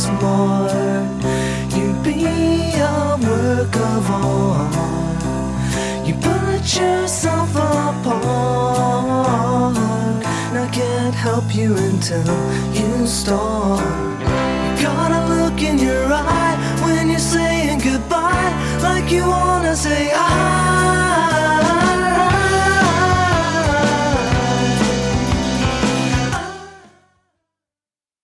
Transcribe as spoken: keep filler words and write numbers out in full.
was more. You'd be a work of art. You put yourself apart. I can't help you until you start.